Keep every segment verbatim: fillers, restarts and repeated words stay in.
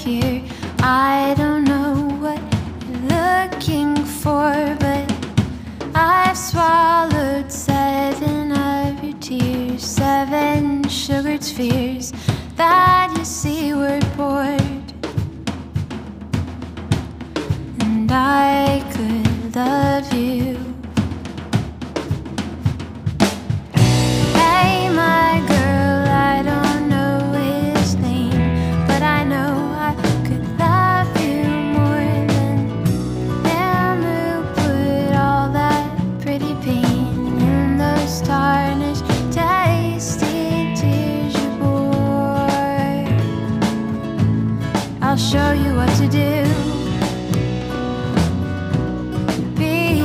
here. I don't know what you're looking for, but I've swallowed seven of your tears, seven sugared spheres that you see were poured. And I could love you. Hey, my girl, I don't know his name, but I know I could love you more than him who put all that pretty pain in those tarnished, tasty tears you bore. I'll show you what to do. Be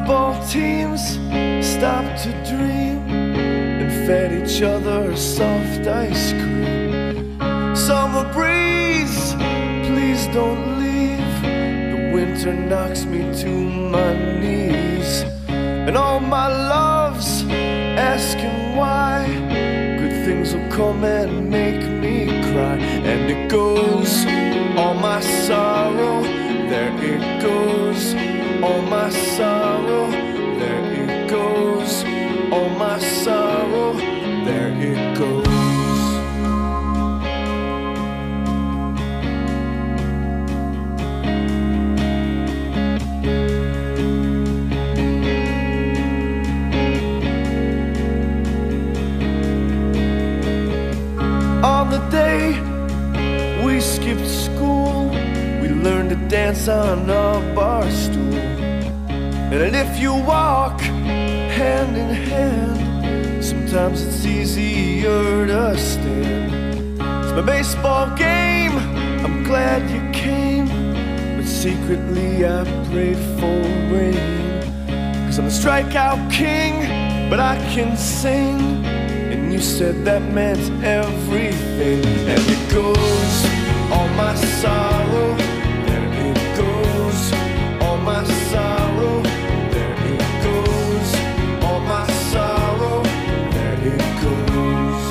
football teams stopped to dream and fed each other soft ice cream. Summer breeze, please don't leave. The winter knocks me to my knees. And all my loves asking why. Good things will come and make me cry. And it goes, all my sorrow, there it goes. All my sorrow, there it goes. All my sorrow, there it goes. On the day we skipped school, we learned to dance on a bar stool. And if you walk hand in hand, sometimes it's easier to stand. It's my baseball game, I'm glad you came, but secretly I prayed for rain. Cause I'm the strikeout king, but I can sing. And you said that meant everything. And it goes, all my sorrow, there it goes. All my sorrow, there it goes. All my sorrow, there it goes.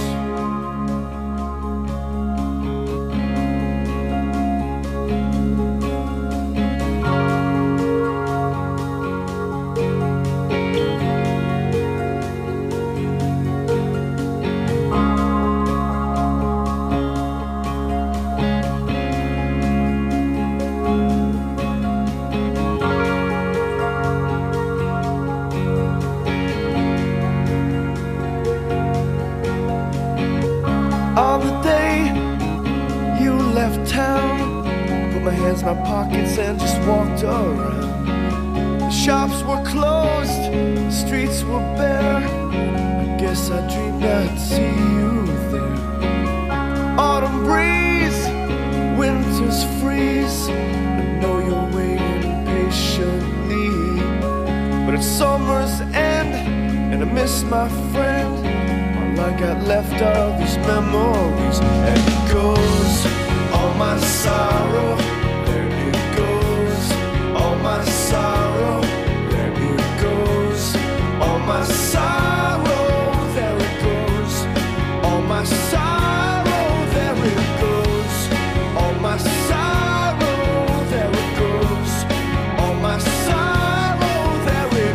On the day you left town, I put my hands in my pockets and just walked around. The shops were closed, the streets were bare. I guess I dreamed I'd see you there. Autumn breeze, winter's freeze. I know you're waiting patiently, but it's summer's end and I miss my friend. All I got left are these memories. And it goes, all my sorrow, there it goes. All my sorrow, there it goes. All my sorrow, there it goes. All my sorrow, there it goes. All my sorrow, there it goes. All my sorrow, there it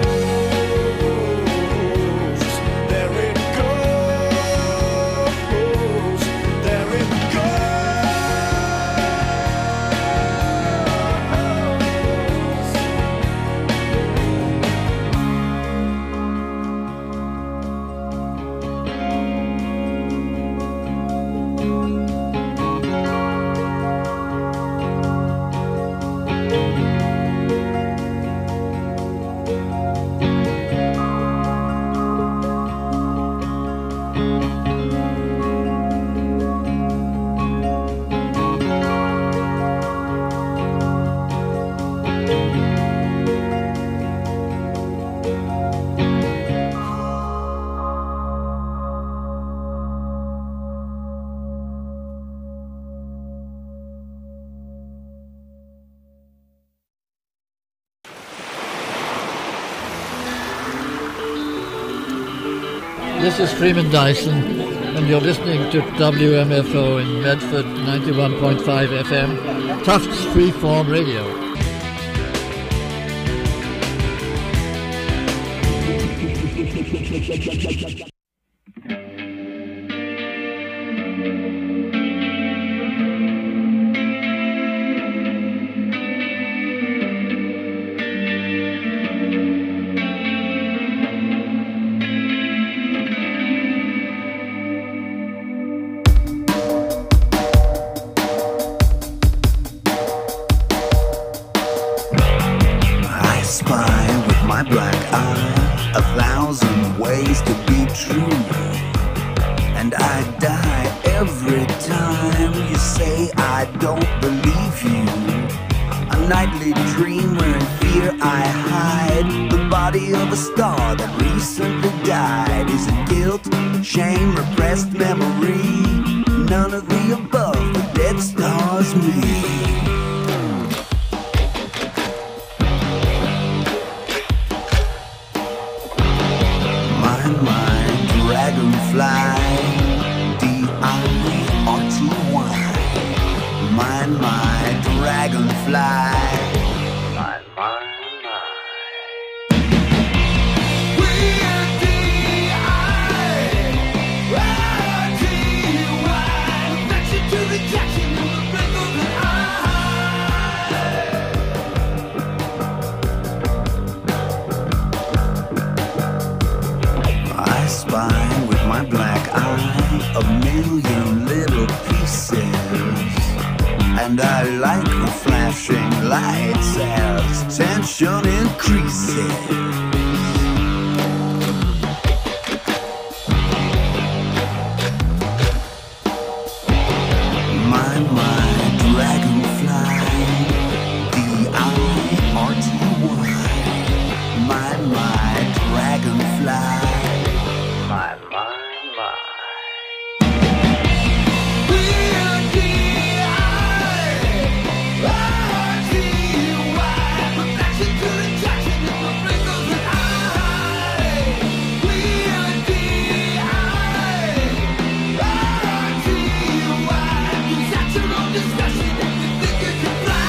goes. There it goes. There it This is Freeman Dyson, and you're listening to W M F O in Medford, ninety-one point five F M, Tufts Freeform Radio. Nightly dream where in fear I hide. The body of a star that recently died. Is it guilt, shame, repressed memory? None of the above, the dead star's me. Mine, mine, dragonfly, D I R T Y. Mine, mine, dragonfly. Mine, mine. Spine with my black eye a million little pieces, and I like the flashing lights as tension increases. My, my dragonfly, D I R T Y. My, my dragonfly. My, my, my. We're D I R T Y. Reflection to rejection in the wrinkles and I. We're D I R T Y. Use at your own discretion if you think you can fly.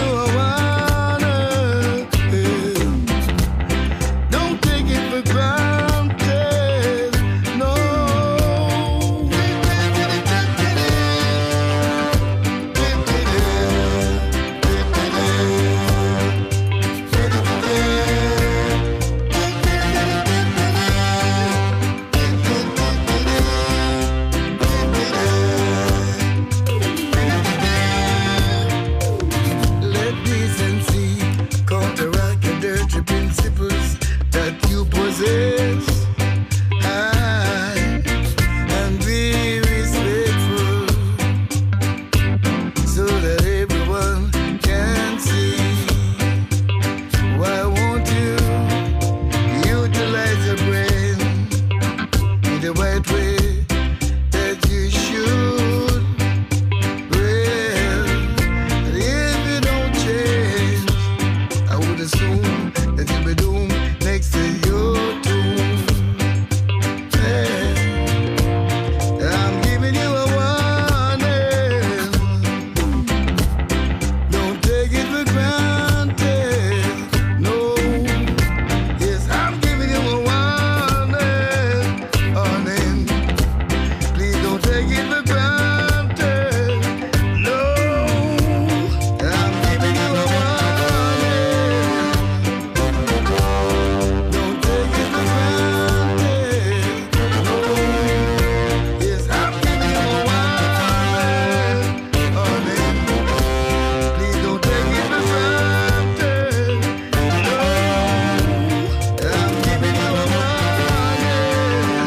Don't take it for granted. dress high and be respectful so that everyone can see. Why won't you utilize your brain in the right way that you should? Well, if you don't change, I would assume that you'll be doomed next to your tomb. Yeah. I'm giving you a warning. Don't take it for granted. No. Yes, I'm giving you a warning. Warning. Please don't take it for granted. No. I'm giving you a warning. Don't take it for granted. No. Yes, I'm giving you a warning. Warning. Please don't take it for granted. No. I'm giving you a warning.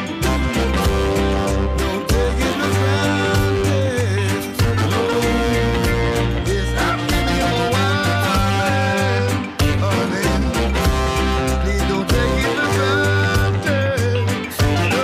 Don't take it for granted. No. Yes, I'm giving you a warning. Warning. Please don't take it for granted. No.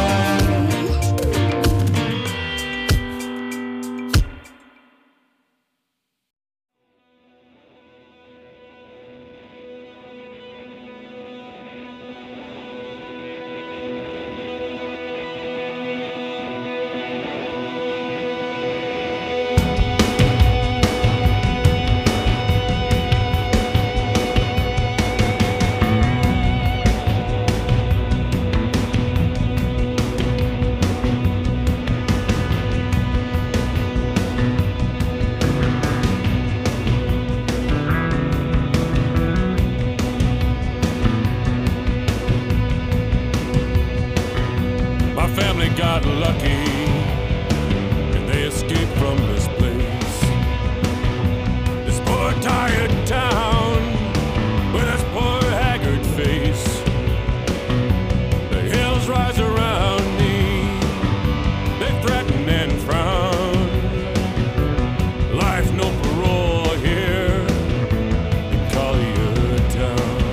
My family got lucky and they escaped from this place. This poor tired town with its poor haggard face. The hills rise around me, they threaten and frown. Life no parole here in Collier town.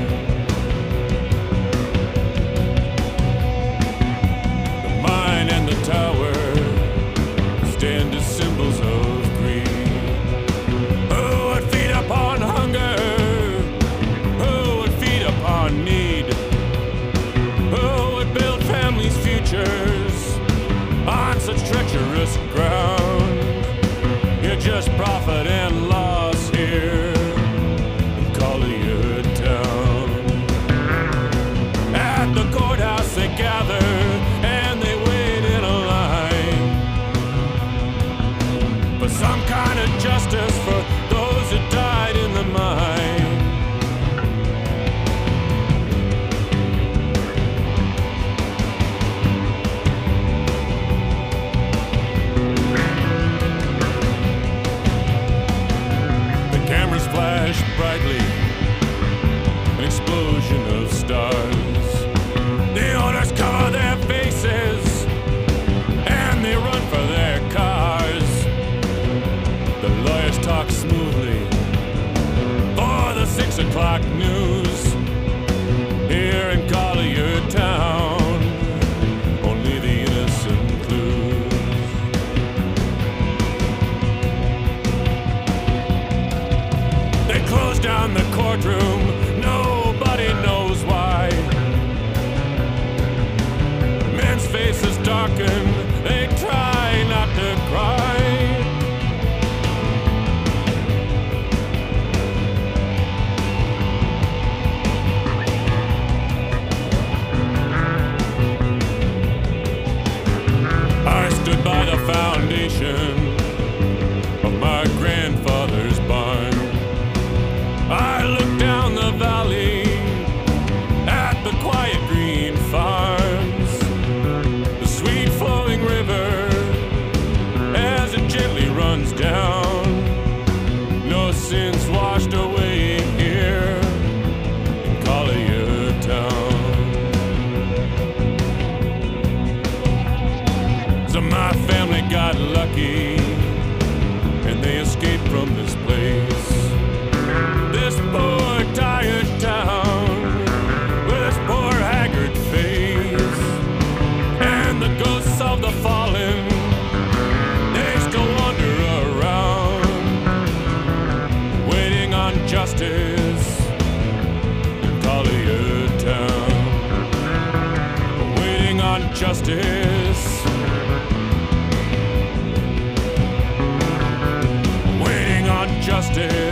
The mine and the tower on justice. Waiting on justice.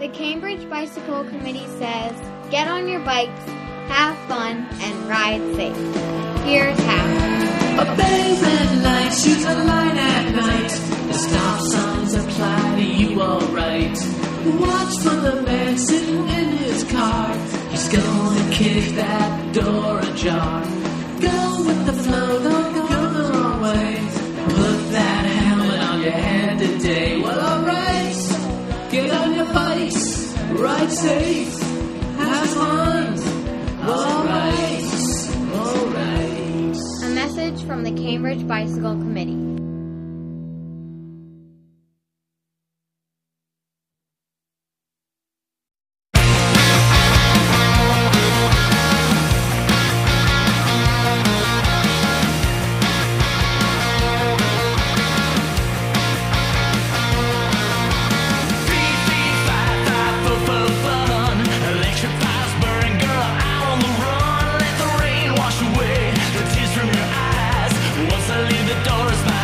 The Cambridge Bicycle Committee says, get on your bikes, have fun, and ride safe. Here's how. Obey red lights, use a light at night. The stop signs apply to you alright. Watch for the man sitting in his car. He's gonna kick that door ajar. Go with the flow, don't go the wrong way. Put that helmet on your head today. Well, alright, get on your bikes, ride safe, have fun. Alright, alright. A message from the Cambridge Bicycle Committee. Wash away the tears from your eyes. Once I leave the doors behind.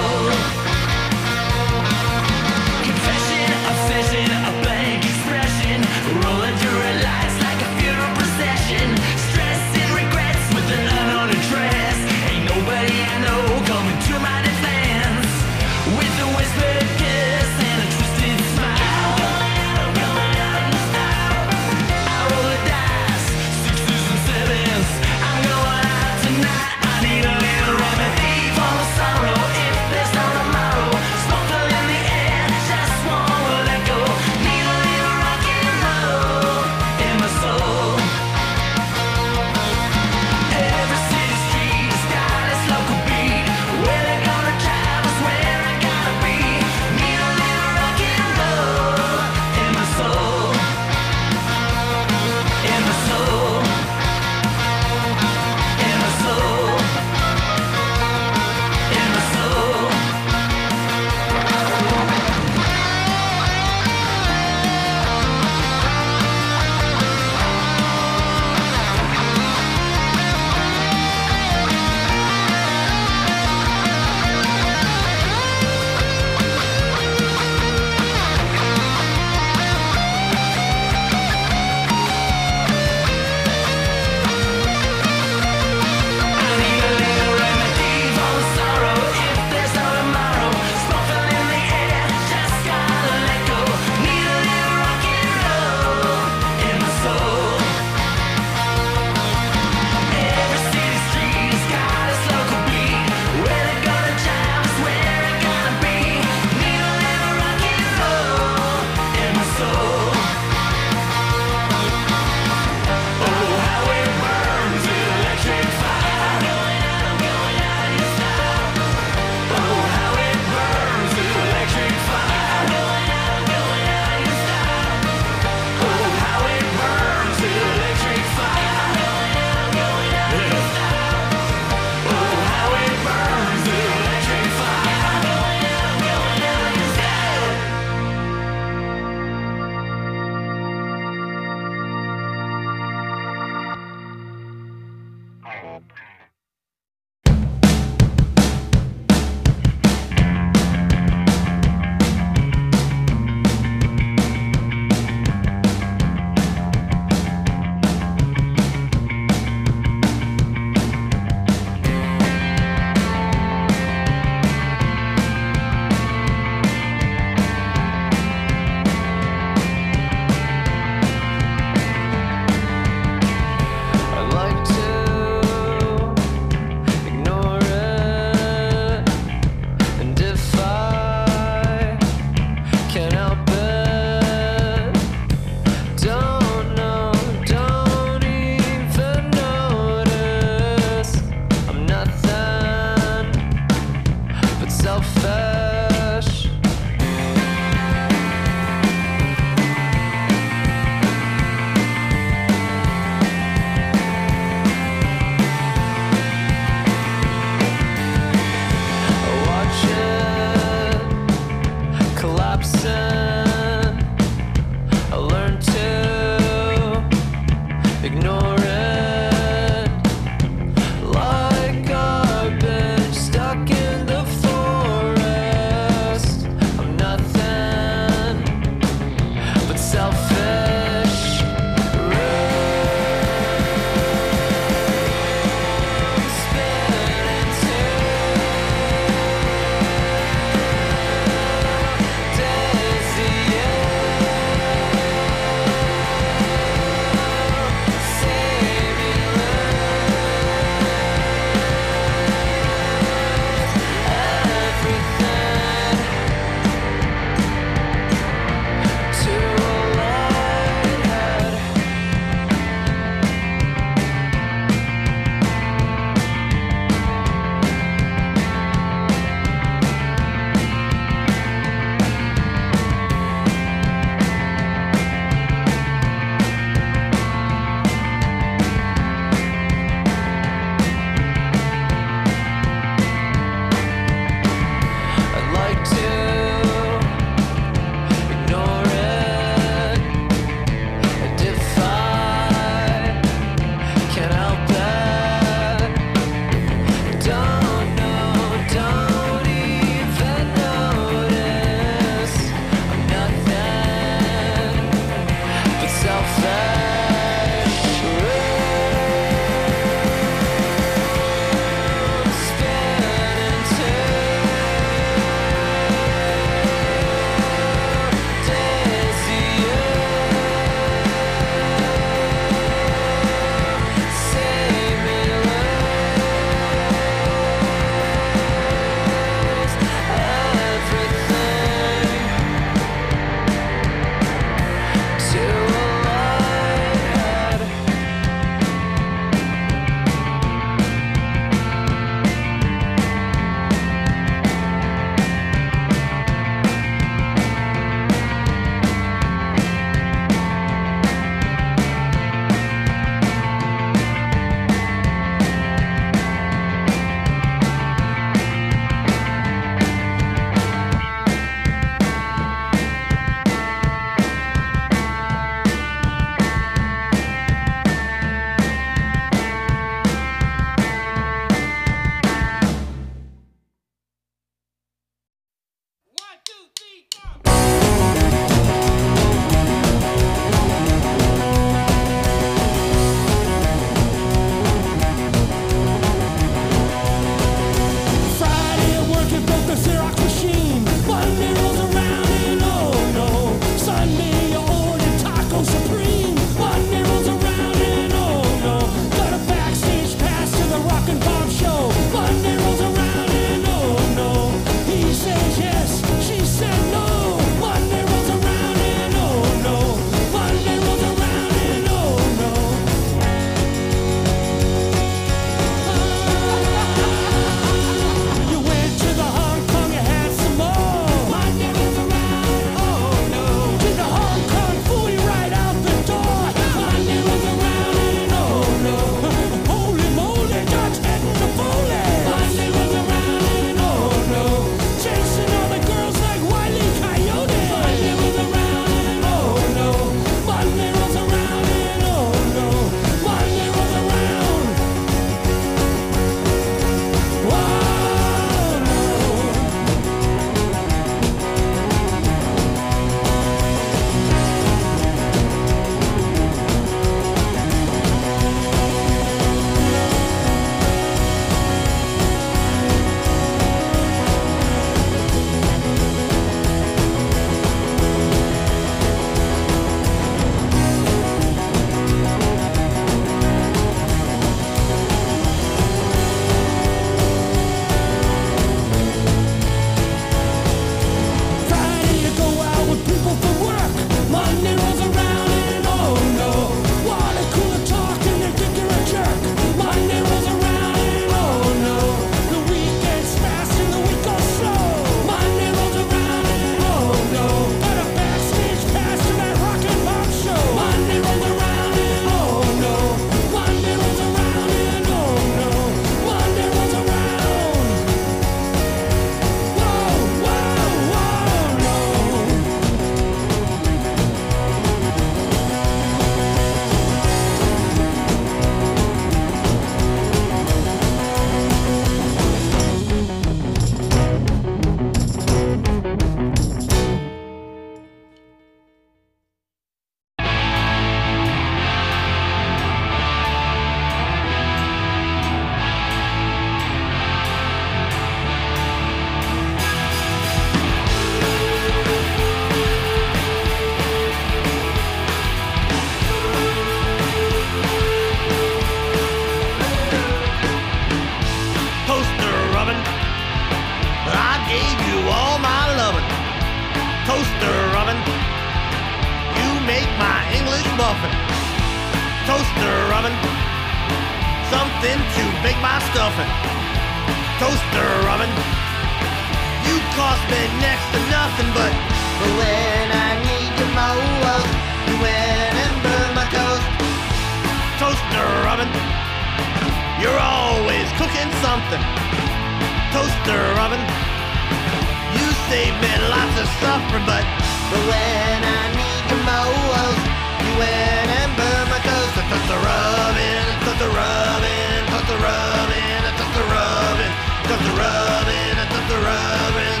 something to bake my stuffing. Toaster oven, you cost me next to nothing, but but when I need you most, you went and burned my toast. Toaster oven, you're always cooking something. Toaster oven, you save me lots of suffering, but but when I need you most, you went and burned my toast. Toaster oven, toaster oven, toaster oven, toaster oven, toaster oven, toaster oven.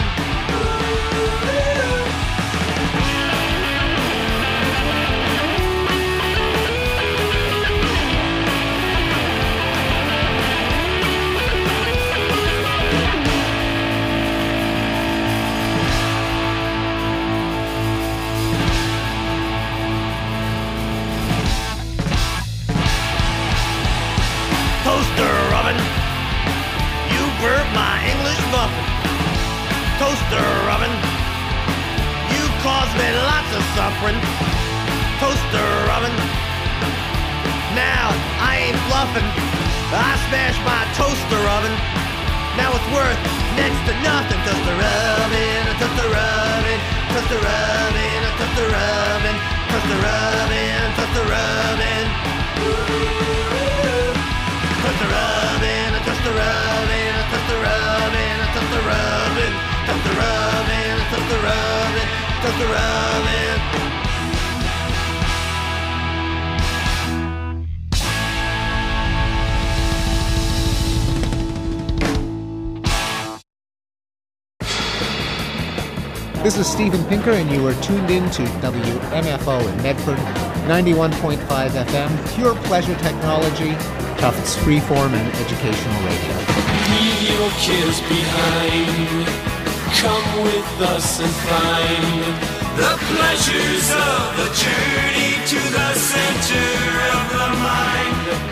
Toaster oven, you burnt my English muffin. Toaster oven, you caused me lots of suffering. Toaster oven, now I ain't bluffing. I smashed my toaster oven. Now it's worth next to nothing. Toaster oven, toaster oven, toaster oven, toaster oven, toaster oven, toaster oven. Toaster oven, toaster oven, toaster oven, toaster oven, toaster oven, toaster oven, toaster oven. This is Steven Pinker, and you are tuned in to W M F O in Medford, ninety-one point five F M, pure pleasure technology, Tufts freeform and educational radio. Leave your cares behind. Come with us and find the pleasures of the journey to the center of the mind.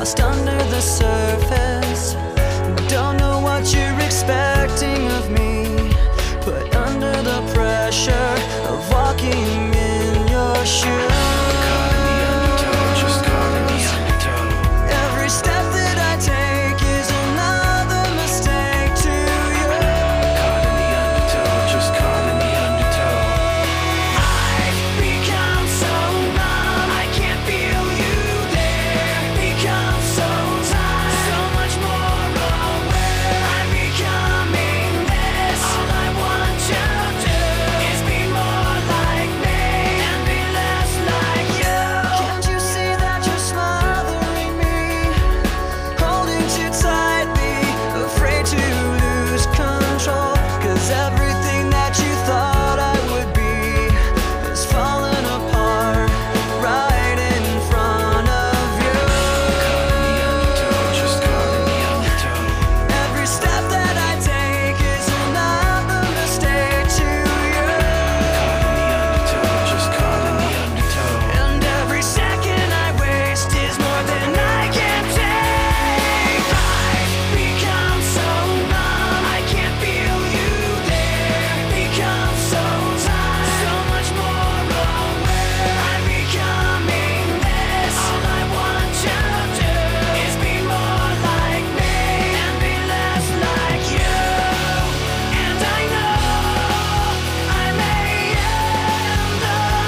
lost under the surface. Don't know what you're expecting of me, but under the pressure of walking in your shoes, caught in the undertow, just caught in the undertow. Every step that I take is another mistake to you. Caught in the undertow, just caught in the undertow. I've become so numb, I can't feel you there. Become so tired, so much more aware. I'm becoming this. All I want you to do is be more like me and be less like you. Can't you see that you're smothering me, holding too tightly, afraid to lose control? 'Cause everything that you thought I would be has fallen apart right in front of you. Caught in the undertow, just caught in the undertow. Every step that I take is another mistake to you. Caught in the undertow, just caught in the undertow. And every second I waste is more than I can take. I've become so numb, I can't feel you there. Become so tired, so much more aware. I'm becoming this. All I want you to do is be more like me and be less like you. And I know I may end up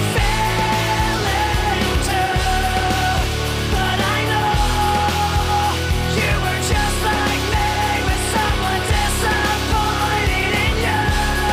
failing too, but I know you were just like me, with someone disappointed in you.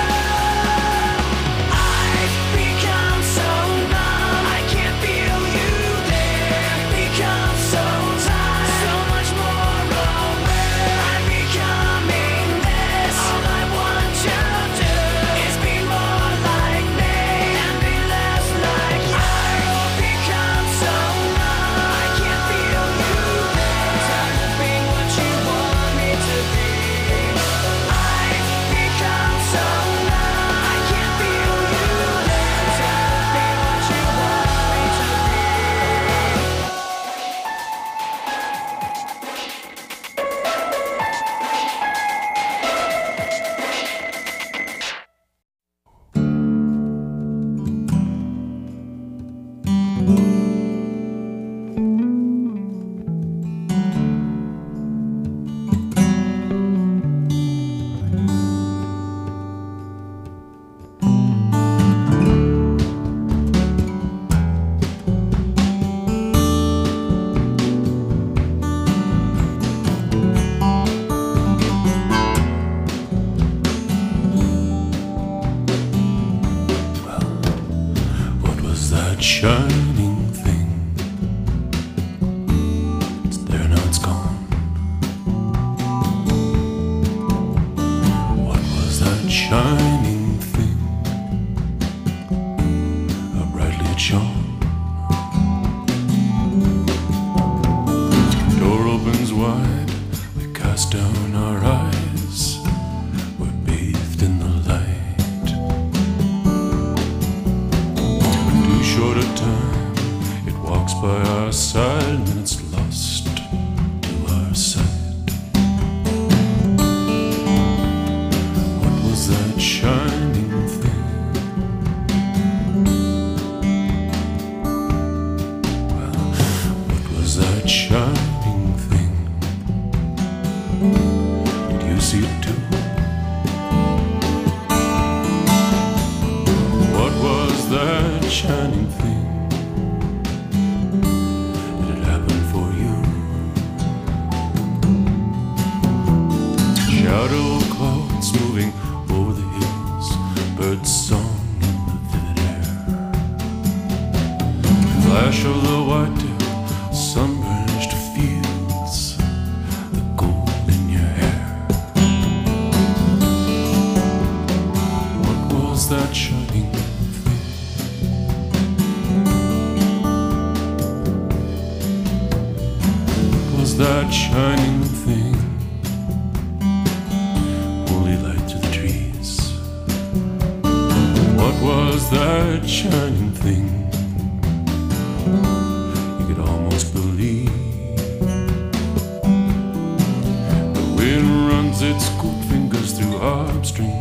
I've become so numb, I can't feel you there. Become so tired, so much more aware. I'm becoming this. All I want you to do is be more like me and be less like you. I've become so numb, I can't feel you there. Tired of being what you want me to be. I've become so numb, I can't feel you there. Tired of being what you want me to be. What was that shining thing? It's there, now it's gone. What was that shining thing? How brightly it shone. Door opens wide, we cast down our eyes. We're bathed in the light. Too short a time, it walks by our side, and then it's lost to our sight. What was that shining thing? Well, what was that shining thing? Did you see it too? What was that shining thing? Did it happen for you? Shadow clouds moving over the hills, birds song in the vivid air. Flash of the whitetail, sunburnished fields, the gold in your hair. What was that shining thing? What was that shining thing? Holy light through the trees. What was that shining thing? You could almost believe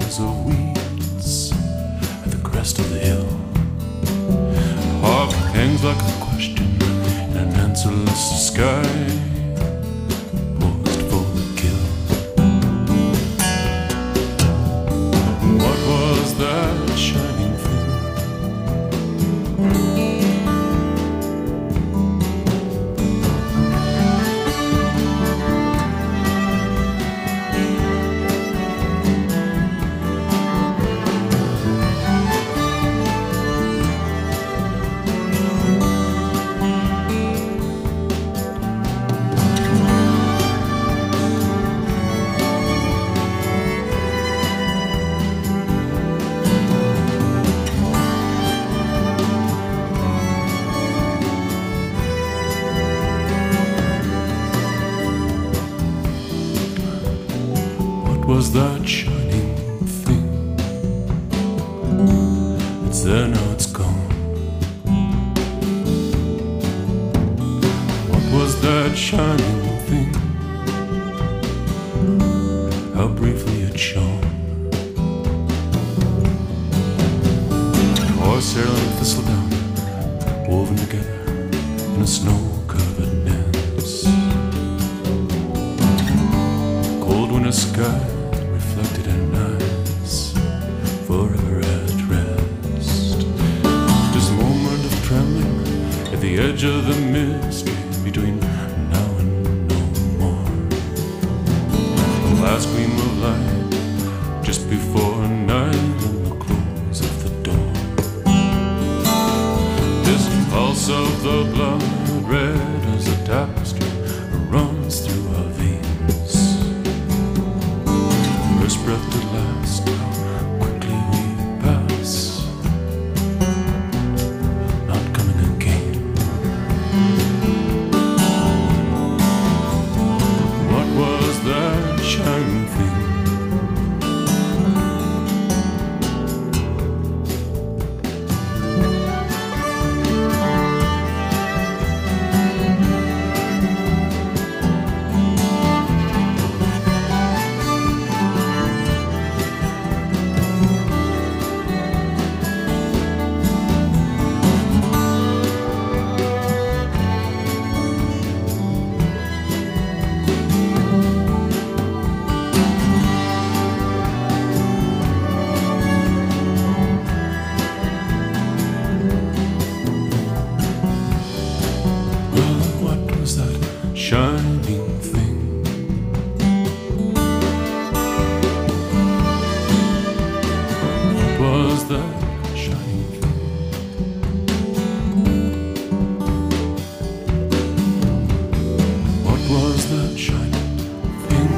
rows of weeds at the crest of the hill. Harp hangs like a question in an answerless sky, poised for the kill. What was that shining thing? Was that shining thing? It's there now, it's gone. What was that shining thing? How briefly it shone. Horsehair and thistledown woven together in a snow-covered nest. Cold winter sky reflected in eyes forever at rest. Just a moment of trembling at the edge of the mystery between now and no more. The last gleam of light just before night and the close of the door. This pulse of the blood, red as a tapestry, runs through our veins. First breath to last, how quickly we pass, not coming again. What was that shining thing? Shining thing. What was that shining thing? What was that shining thing?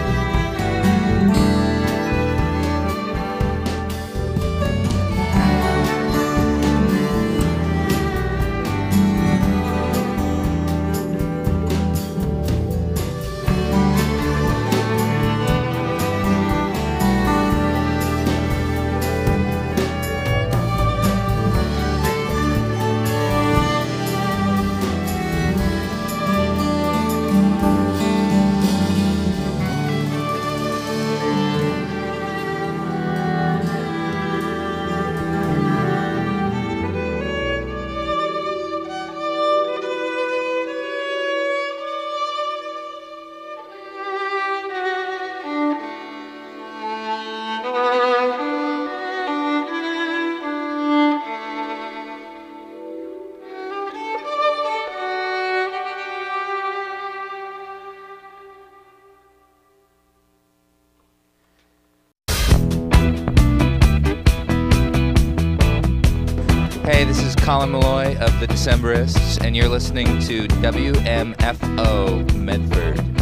Hey, this is Colin Malloy of the Decemberists, and you're listening to W M F O Medford.